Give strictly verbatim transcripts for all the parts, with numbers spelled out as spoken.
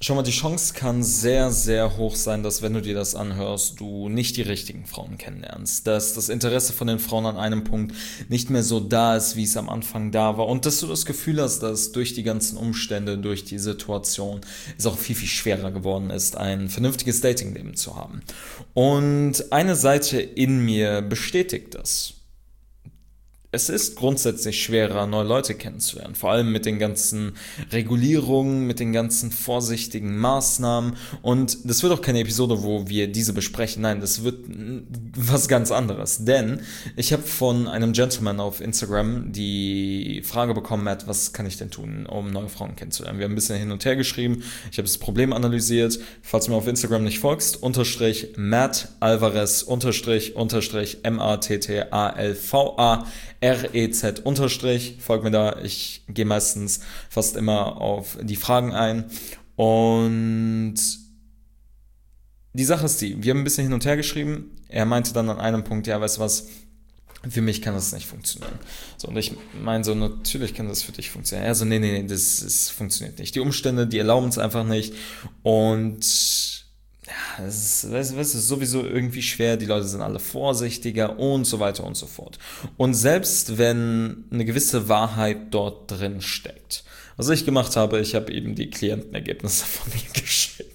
Schau mal, die Chance kann sehr, sehr hoch sein, dass wenn du dir das anhörst, du nicht die richtigen Frauen kennenlernst. Dass das Interesse von den Frauen an einem Punkt nicht mehr so da ist, wie es am Anfang da war. Und dass du das Gefühl hast, dass durch die ganzen Umstände, durch die Situation es auch viel, viel schwerer geworden ist, ein vernünftiges Datingleben zu haben. Und eine Seite in mir bestätigt das. Es ist grundsätzlich schwerer, neue Leute kennenzulernen, vor allem mit den ganzen Regulierungen, mit den ganzen vorsichtigen Maßnahmen. Und das wird auch keine Episode, wo wir diese besprechen. Nein, das wird was ganz anderes. Denn ich habe von einem Gentleman auf Instagram die Frage bekommen, Matt, was kann ich denn tun, um neue Frauen kennenzulernen? Wir haben ein bisschen hin und her geschrieben, ich habe das Problem analysiert. Falls du mir auf Instagram nicht folgst, unterstrich Matt Alvarez, unterstrich, unterstrich M A T T A L V A R E Z unterstrich, folgt mir da, ich gehe meistens fast immer auf die Fragen ein und die Sache ist die, wir haben ein bisschen hin und her geschrieben, er meinte dann an einem Punkt, ja, weißt du was, für mich kann das nicht funktionieren. So, und ich meine so, natürlich kann das für dich funktionieren. Er so, nee, nee, nee, das, das funktioniert nicht. Die Umstände, die erlauben es einfach nicht und ja, es ist, weißt, weißt, es ist sowieso irgendwie schwer, die Leute sind alle vorsichtiger und so weiter und so fort. Und selbst wenn eine gewisse Wahrheit dort drin steckt, was ich gemacht habe, ich habe eben die Klientenergebnisse von ihm geschickt.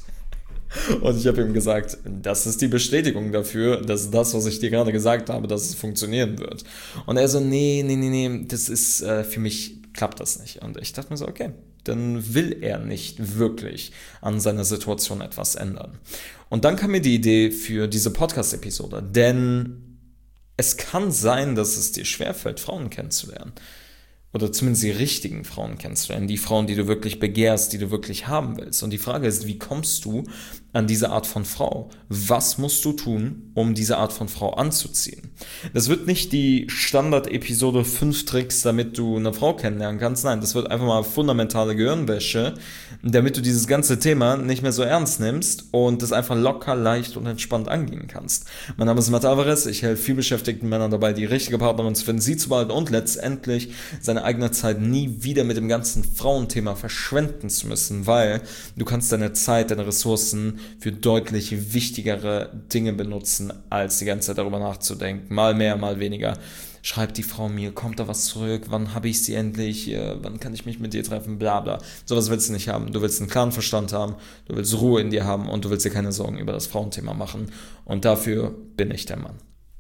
Und ich habe ihm gesagt, das ist die Bestätigung dafür, dass das, was ich dir gerade gesagt habe, dass es funktionieren wird. Und er so, nee, nee, nee, nee, das ist, äh, für mich klappt das nicht. Und ich dachte mir so, okay, dann will er nicht wirklich an seiner Situation etwas ändern. Und dann kam mir die Idee für diese Podcast-Episode, denn es kann sein, dass es dir schwerfällt, Frauen kennenzulernen. Oder zumindest die richtigen Frauen kennenzulernen, die Frauen, die du wirklich begehrst, die du wirklich haben willst. Und die Frage ist, wie kommst du an diese Art von Frau? Was musst du tun, um diese Art von Frau anzuziehen? Das wird nicht die Standard-Episode fünf Tricks, damit du eine Frau kennenlernen kannst. Nein, das wird einfach mal fundamentale Gehirnwäsche, damit du dieses ganze Thema nicht mehr so ernst nimmst und das einfach locker, leicht und entspannt angehen kannst. Mein Name ist Matt Alvarez, ich helfe vielbeschäftigten Männern dabei, die richtige Partnerin zu finden, sie zu behalten und letztendlich seine eigene Zeit nie wieder mit dem ganzen Frauenthema verschwenden zu müssen, weil du kannst deine Zeit, deine Ressourcen für deutlich wichtigere Dinge benutzen, als die ganze Zeit darüber nachzudenken. Mal mehr, mal weniger. Schreibt die Frau mir, kommt da was zurück, wann habe ich sie endlich, wann kann ich mich mit dir treffen, bla bla. Sowas willst du nicht haben. Du willst einen klaren Verstand haben, du willst Ruhe in dir haben und du willst dir keine Sorgen über das Frauenthema machen. Und dafür bin ich der Mann.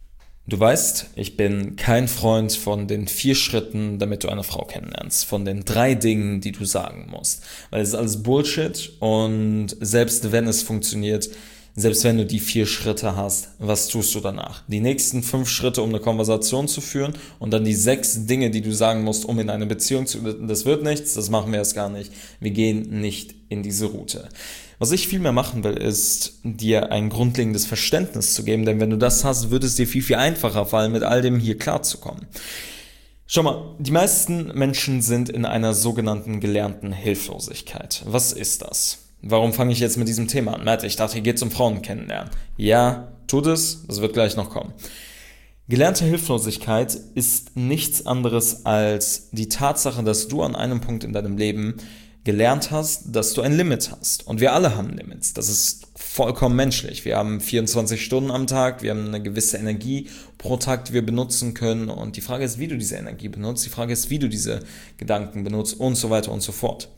Du weißt, ich bin kein Freund von den vier Schritten, damit du eine Frau kennenlernst. Von den drei Dingen, die du sagen musst. Weil es ist alles Bullshit und selbst wenn es funktioniert, selbst wenn du die vier Schritte hast, was tust du danach? Die nächsten fünf Schritte, um eine Konversation zu führen und dann die sechs Dinge, die du sagen musst, um in eine Beziehung zu... Das wird nichts, das machen wir erst gar nicht. Wir gehen nicht in diese Route. Was ich viel mehr machen will, ist, dir ein grundlegendes Verständnis zu geben, denn wenn du das hast, wird es dir viel, viel einfacher fallen, mit all dem hier klarzukommen. Schau mal, die meisten Menschen sind in einer sogenannten gelernten Hilflosigkeit. Was ist das? Warum fange ich jetzt mit diesem Thema an? Matt, ich dachte, hier geht es um Frauen kennenlernen. Ja, tut es, das wird gleich noch kommen. Gelernte Hilflosigkeit ist nichts anderes als die Tatsache, dass du an einem Punkt in deinem Leben gelernt hast, dass du ein Limit hast. Und wir alle haben Limits. Das ist vollkommen menschlich. Wir haben vierundzwanzig Stunden am Tag, wir haben eine gewisse Energie pro Tag, die wir benutzen können. Und die Frage ist, wie du diese Energie benutzt. Die Frage ist, wie du diese Gedanken benutzt und so weiter und so fort.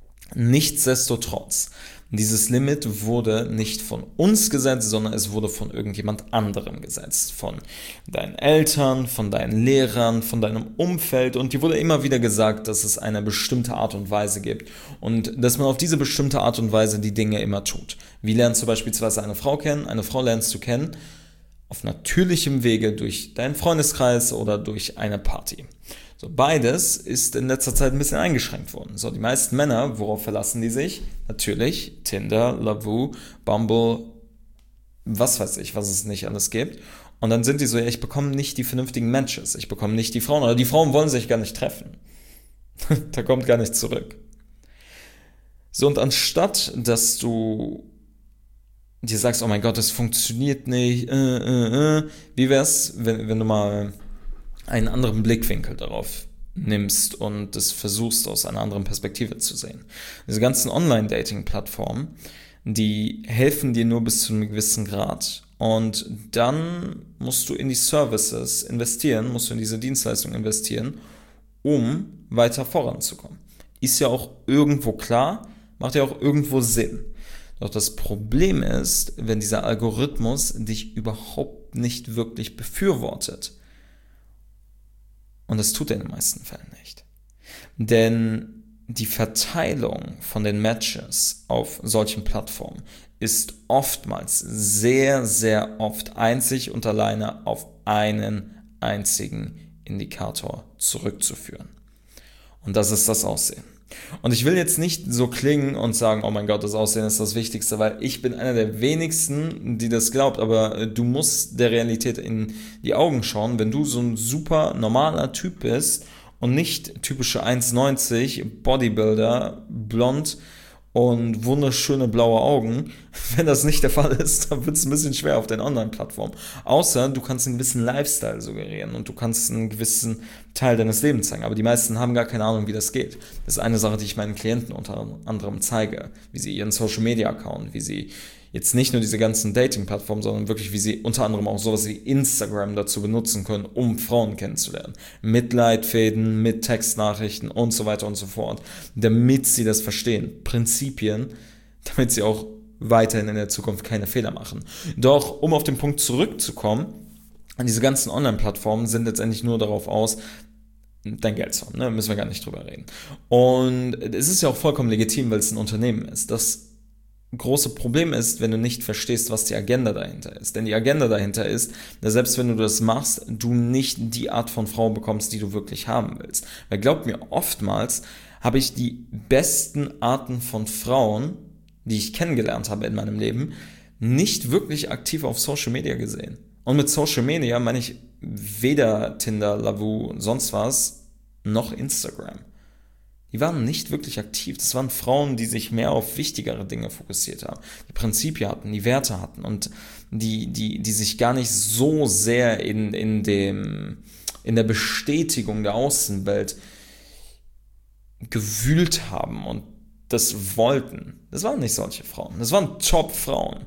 Nichtsdestotrotz, dieses Limit wurde nicht von uns gesetzt, sondern es wurde von irgendjemand anderem gesetzt. Von deinen Eltern, von deinen Lehrern, von deinem Umfeld. Und dir wurde immer wieder gesagt, dass es eine bestimmte Art und Weise gibt und dass man auf diese bestimmte Art und Weise die Dinge immer tut. Wie lernst du beispielsweise eine Frau kennen? Eine Frau lernst du kennen auf natürlichem Wege durch deinen Freundeskreis oder durch eine Party. So, beides ist in letzter Zeit ein bisschen eingeschränkt worden. So, die meisten Männer, worauf verlassen die sich? Natürlich Tinder, Lovoo, Bumble, was weiß ich, was es nicht alles gibt. Und dann sind die so, ja, ich bekomme nicht die vernünftigen Matches, ich bekomme nicht die Frauen, oder die Frauen wollen sich gar nicht treffen. Da kommt gar nichts zurück. So, und anstatt, dass du dir sagst, oh mein Gott, das funktioniert nicht, äh, äh, äh, wie wär's, wenn, wenn du mal einen anderen Blickwinkel darauf nimmst und das versuchst aus einer anderen Perspektive zu sehen. Diese ganzen Online-Dating-Plattformen, die helfen dir nur bis zu einem gewissen Grad. Und dann musst du in die Services investieren, musst du in diese Dienstleistung investieren, um weiter voranzukommen. Ist ja auch irgendwo klar, macht ja auch irgendwo Sinn. Doch das Problem ist, wenn dieser Algorithmus dich überhaupt nicht wirklich befürwortet. Und das tut er in den meisten Fällen nicht. Denn die Verteilung von den Matches auf solchen Plattformen ist oftmals sehr, sehr oft einzig und alleine auf einen einzigen Indikator zurückzuführen. Und das ist das Aussehen. Und ich will jetzt nicht so klingen und sagen, oh mein Gott, das Aussehen ist das Wichtigste, weil ich bin einer der wenigsten, die das glaubt, aber du musst der Realität in die Augen schauen. Wenn du so ein super normaler Typ bist und nicht typische eins neunzig, Bodybuilder, blond und wunderschöne blaue Augen, wenn das nicht der Fall ist, dann wird es ein bisschen schwer auf den Online-Plattformen. Außer du kannst einen gewissen Lifestyle suggerieren und du kannst einen gewissen Teil deines Lebens zeigen. Aber die meisten haben gar keine Ahnung, wie das geht. Das ist eine Sache, die ich meinen Klienten unter anderem zeige, wie sie ihren Social-Media-Account, wie sie jetzt nicht nur diese ganzen Dating-Plattformen, sondern wirklich, wie sie unter anderem auch sowas wie Instagram dazu benutzen können, um Frauen kennenzulernen. Mit Leitfäden, mit Textnachrichten und so weiter und so fort, damit sie das verstehen. Prinzipien, damit sie auch weiterhin in der Zukunft keine Fehler machen. Doch, um auf den Punkt zurückzukommen, diese ganzen Online-Plattformen sind letztendlich nur darauf aus, dein Geld zu haben, ne? Müssen wir gar nicht drüber reden. Und es ist ja auch vollkommen legitim, weil es ein Unternehmen ist. Das große Problem ist, wenn du nicht verstehst, was die Agenda dahinter ist. Denn die Agenda dahinter ist, dass selbst wenn du das machst, du nicht die Art von Frau bekommst, die du wirklich haben willst. Weil glaubt mir, oftmals habe ich die besten Arten von Frauen, die ich kennengelernt habe in meinem Leben, nicht wirklich aktiv auf Social Media gesehen. Und mit Social Media meine ich weder Tinder, Lavu, sonst was, noch Instagram. Die waren nicht wirklich aktiv. Das waren Frauen, die sich mehr auf wichtigere Dinge fokussiert haben, die Prinzipien hatten, die Werte hatten und die, die, die sich gar nicht so sehr in, in, dem, in der Bestätigung der Außenwelt gewühlt haben und das wollten. Das waren nicht solche Frauen. Das waren Top-Frauen.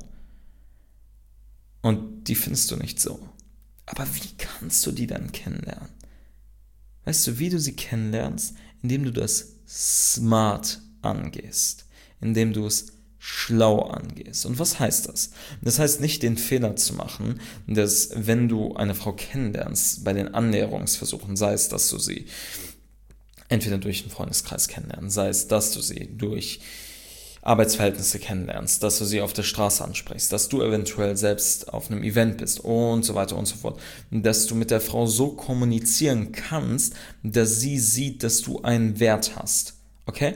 Und die findest du nicht so. Aber wie kannst du die dann kennenlernen? Weißt du, wie du sie kennenlernst? Indem du das smart angehst, indem du es schlau angehst. Und was heißt das? Das heißt nicht, den Fehler zu machen, dass wenn du eine Frau kennenlernst, bei den Annäherungsversuchen, sei es, dass du sie entweder durch einen Freundeskreis kennenlernst, sei es, dass du sie durch Arbeitsverhältnisse kennenlernst, dass du sie auf der Straße ansprichst, dass du eventuell selbst auf einem Event bist und so weiter und so fort, dass du mit der Frau so kommunizieren kannst, dass sie sieht, dass du einen Wert hast, okay?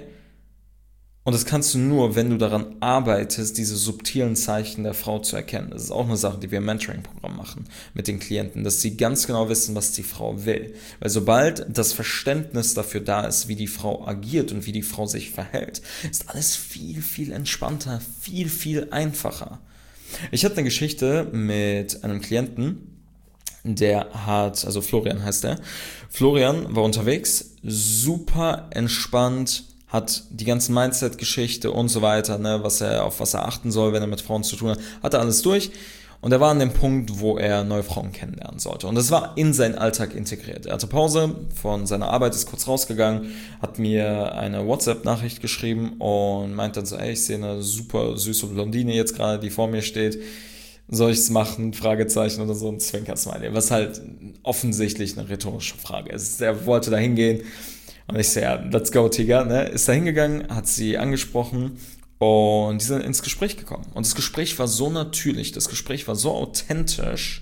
Und das kannst du nur, wenn du daran arbeitest, diese subtilen Zeichen der Frau zu erkennen. Das ist auch eine Sache, die wir im Mentoring-Programm machen mit den Klienten, dass sie ganz genau wissen, was die Frau will. Weil sobald das Verständnis dafür da ist, wie die Frau agiert und wie die Frau sich verhält, ist alles viel, viel entspannter, viel, viel einfacher. Ich hatte eine Geschichte mit einem Klienten, der hat, also Florian heißt er, Florian war unterwegs, super entspannt, hat die ganzen Mindset-Geschichte und so weiter, ne, was er, auf was er achten soll, wenn er mit Frauen zu tun hat, hat er alles durch. Und er war an dem Punkt, wo er neue Frauen kennenlernen sollte. Und das war in seinen Alltag integriert. Er hatte Pause von seiner Arbeit, ist kurz rausgegangen, hat mir eine WhatsApp-Nachricht geschrieben und meint dann so, ey, ich sehe eine super süße Blondine jetzt gerade, die vor mir steht. Soll ich es machen? Fragezeichen oder so ein Zwinker-Smiley. Was halt offensichtlich eine rhetorische Frage ist. Er wollte da hingehen. Und ich so, ja, let's go, Tiger, ne? Ist da hingegangen, hat sie angesprochen und die sind ins Gespräch gekommen. Und das Gespräch war so natürlich, das Gespräch war so authentisch,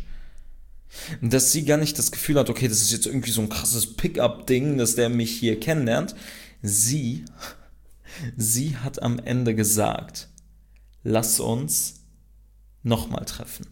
dass sie gar nicht das Gefühl hat, okay, das ist jetzt irgendwie so ein krasses Pick-up-Ding, dass der mich hier kennenlernt. Sie, sie hat am Ende gesagt, lass uns nochmal treffen.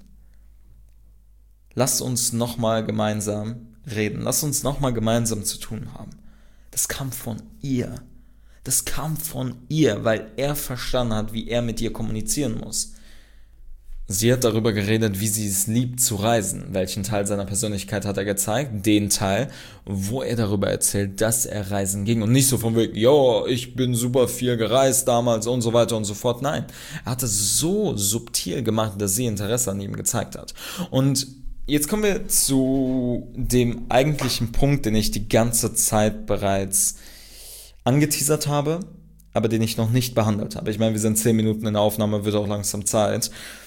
Lass uns nochmal gemeinsam reden. Lass uns nochmal gemeinsam zu tun haben. Das kam von ihr. Das kam von ihr, weil er verstanden hat, wie er mit ihr kommunizieren muss. Sie hat darüber geredet, wie sie es liebt zu reisen. Welchen Teil seiner Persönlichkeit hat er gezeigt? Den Teil, wo er darüber erzählt, dass er reisen ging. Und nicht so von wegen, ja, ich bin super viel gereist damals und so weiter und so fort. Nein, er hat es so subtil gemacht, dass sie Interesse an ihm gezeigt hat. Und jetzt kommen wir zu dem eigentlichen Punkt, den ich die ganze Zeit bereits angeteasert habe, aber den ich noch nicht behandelt habe. Ich meine, wir sind zehn Minuten in der Aufnahme, wird auch langsam Zeit.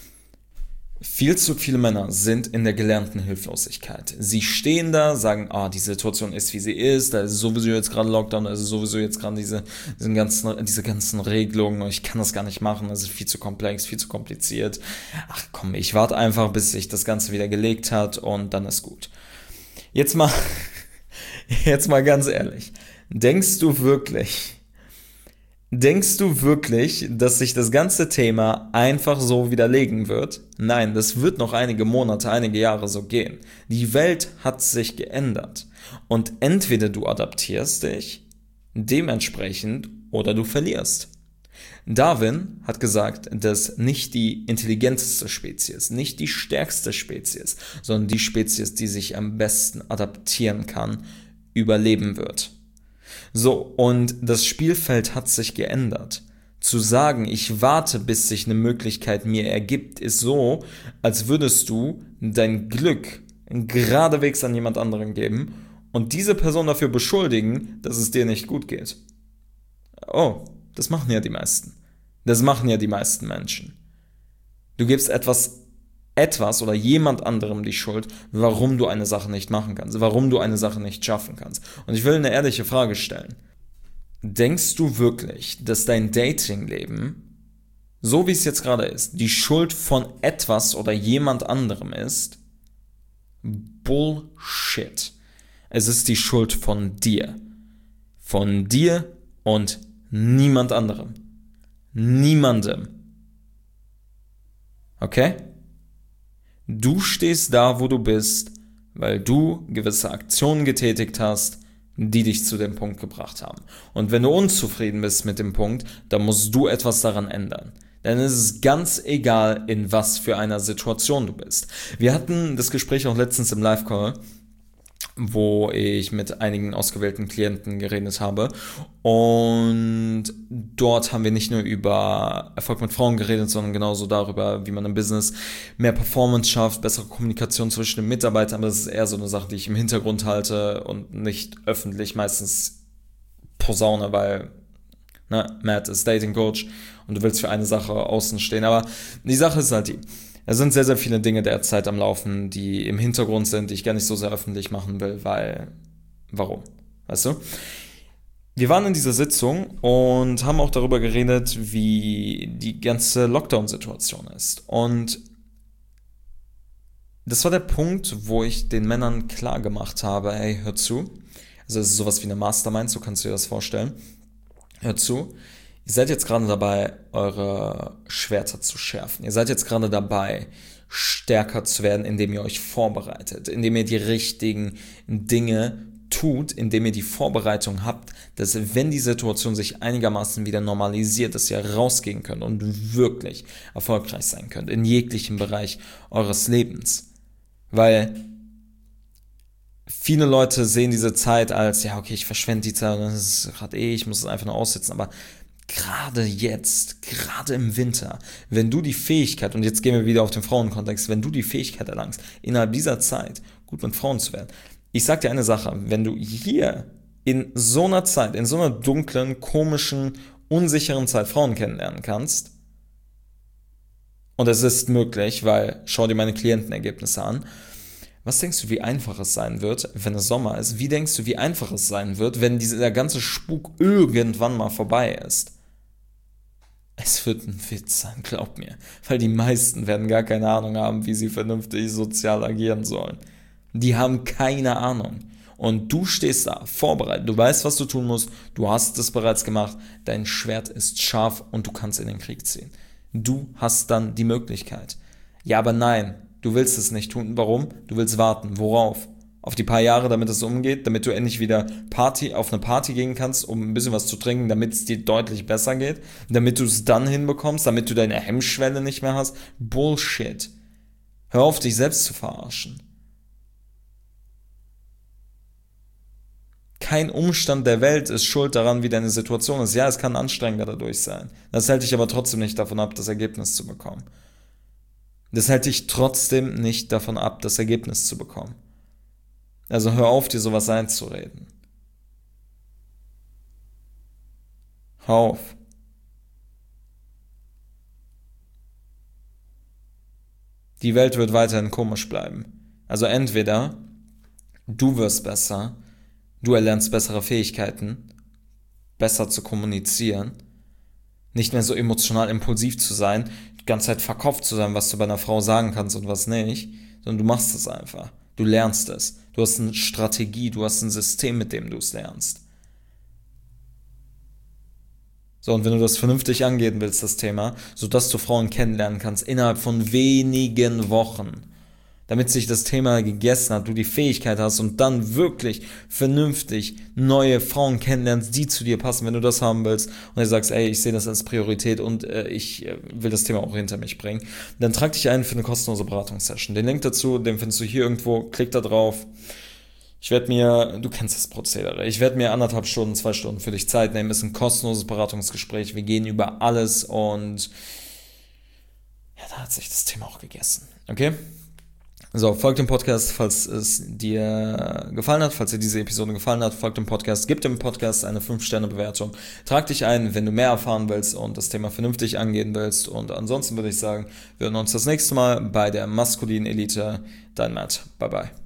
Viel zu viele Männer sind in der gelernten Hilflosigkeit. Sie stehen da, sagen, ah, die Situation ist, wie sie ist, da ist sowieso jetzt gerade Lockdown, da ist sowieso jetzt gerade diese, diese, ganzen, diese ganzen Regelungen, ich kann das gar nicht machen, das ist viel zu komplex, viel zu kompliziert. Ach komm, ich warte einfach, bis sich das Ganze wieder gelegt hat und dann ist gut. Jetzt mal, jetzt mal ganz ehrlich, denkst du wirklich, Denkst du wirklich, dass sich das ganze Thema einfach so widerlegen wird? Nein, das wird noch einige Monate, einige Jahre so gehen. Die Welt hat sich geändert. Und entweder du adaptierst dich dementsprechend oder du verlierst. Darwin hat gesagt, dass nicht die intelligenteste Spezies, nicht die stärkste Spezies, sondern die Spezies, die sich am besten adaptieren kann, überleben wird. So, und das Spielfeld hat sich geändert. Zu sagen, ich warte, bis sich eine Möglichkeit mir ergibt, ist so, als würdest du dein Glück geradewegs an jemand anderen geben und diese Person dafür beschuldigen, dass es dir nicht gut geht. Oh, das machen ja die meisten. Das machen ja die meisten Menschen. Du gibst etwas etwas oder jemand anderem die Schuld, warum du eine Sache nicht machen kannst, warum du eine Sache nicht schaffen kannst. Und ich will eine ehrliche Frage stellen. Denkst du wirklich, dass dein Datingleben, so wie es jetzt gerade ist, die Schuld von etwas oder jemand anderem ist? Bullshit. Es ist die Schuld von dir. Von dir und niemand anderem. Niemandem. Okay? Du stehst da, wo du bist, weil du gewisse Aktionen getätigt hast, die dich zu dem Punkt gebracht haben. Und wenn du unzufrieden bist mit dem Punkt, dann musst du etwas daran ändern. Denn es ist ganz egal, in was für einer Situation du bist. Wir hatten das Gespräch auch letztens im Live-Call, wo ich mit einigen ausgewählten Klienten geredet habe. Und dort haben wir nicht nur über Erfolg mit Frauen geredet, sondern genauso darüber, wie man im Business mehr Performance schafft, bessere Kommunikation zwischen den Mitarbeitern. Aber das ist eher so eine Sache, die ich im Hintergrund halte und nicht öffentlich meistens posaune, weil ne, Matt ist Dating Coach und du willst für eine Sache außen stehen. Aber die Sache ist halt die, es sind sehr, sehr viele Dinge derzeit am Laufen, die im Hintergrund sind, die ich gar nicht so sehr öffentlich machen will, weil, warum? Weißt du? Wir waren in dieser Sitzung und haben auch darüber geredet, wie die ganze Lockdown-Situation ist. Und das war der Punkt, wo ich den Männern klar gemacht habe, hey, hör zu. Also es ist sowas wie eine Mastermind, so kannst du dir das vorstellen. Hör zu. Ihr seid jetzt gerade dabei, eure Schwerter zu schärfen. Ihr seid jetzt gerade dabei, stärker zu werden, indem ihr euch vorbereitet, indem ihr die richtigen Dinge tut, indem ihr die Vorbereitung habt, dass wenn die Situation sich einigermaßen wieder normalisiert, dass ihr rausgehen könnt und wirklich erfolgreich sein könnt in jeglichem Bereich eures Lebens. Weil viele Leute sehen diese Zeit als, ja okay, ich verschwende die Zeit, das ist gerade eh, ich muss es einfach nur aussitzen, aber gerade jetzt, gerade im Winter, wenn du die Fähigkeit, und jetzt gehen wir wieder auf den Frauenkontext, wenn du die Fähigkeit erlangst, innerhalb dieser Zeit gut mit Frauen zu werden. Ich sag dir eine Sache, wenn du hier in so einer Zeit, in so einer dunklen, komischen, unsicheren Zeit Frauen kennenlernen kannst, und es ist möglich, weil schau dir meine Klientenergebnisse an, was denkst du, wie einfach es sein wird, wenn es Sommer ist? Wie denkst du, wie einfach es sein wird, wenn dieser ganze Spuk irgendwann mal vorbei ist? Es wird ein Witz sein, glaub mir. Weil die meisten werden gar keine Ahnung haben, wie sie vernünftig sozial agieren sollen. Die haben keine Ahnung. Und du stehst da, vorbereitet. Du weißt, was du tun musst. Du hast es bereits gemacht. Dein Schwert ist scharf und du kannst in den Krieg ziehen. Du hast dann die Möglichkeit. Ja, aber nein. Du willst es nicht tun. Warum? Du willst warten. Worauf? Auf die paar Jahre, damit es umgeht, damit du endlich wieder Party auf eine Party gehen kannst, um ein bisschen was zu trinken, damit es dir deutlich besser geht, damit du es dann hinbekommst, damit du deine Hemmschwelle nicht mehr hast. Bullshit. Hör auf, dich selbst zu verarschen. Kein Umstand der Welt ist schuld daran, wie deine Situation ist. Ja, es kann anstrengender dadurch sein. Das hält dich aber trotzdem nicht davon ab, das Ergebnis zu bekommen. Das hält dich trotzdem nicht davon ab, das Ergebnis zu bekommen. Also hör auf, dir sowas einzureden. Hör auf. Die Welt wird weiterhin komisch bleiben. Also entweder du wirst besser, du erlernst bessere Fähigkeiten, besser zu kommunizieren, nicht mehr so emotional impulsiv zu sein, die ganze Zeit verkopft zu sein, was du bei einer Frau sagen kannst und was nicht, sondern du machst es einfach. Du lernst es. Du hast eine Strategie, du hast ein System, mit dem du es lernst. So, und wenn du das vernünftig angehen willst, das Thema, sodass du Frauen kennenlernen kannst innerhalb von wenigen Wochen, damit sich das Thema gegessen hat, du die Fähigkeit hast und dann wirklich vernünftig neue Frauen kennenlernst, die zu dir passen, wenn du das haben willst und du sagst, ey, ich sehe das als Priorität und äh, ich äh, will das Thema auch hinter mich bringen, dann trag dich ein für eine kostenlose Beratungssession. Den Link dazu, den findest du hier irgendwo, klick da drauf. Ich werde mir, du kennst das Prozedere, ich werde mir anderthalb Stunden, zwei Stunden für dich Zeit nehmen, ist ein kostenloses Beratungsgespräch, wir gehen über alles und ja, da hat sich das Thema auch gegessen, okay? So, folgt dem Podcast, falls es dir gefallen hat, falls dir diese Episode gefallen hat, folgt dem Podcast, gib dem Podcast eine fünf Sterne Bewertung, trag dich ein, wenn du mehr erfahren willst und das Thema vernünftig angehen willst und ansonsten würde ich sagen, wir hören uns das nächste Mal bei der maskulinen Elite. Dein Matt, bye bye.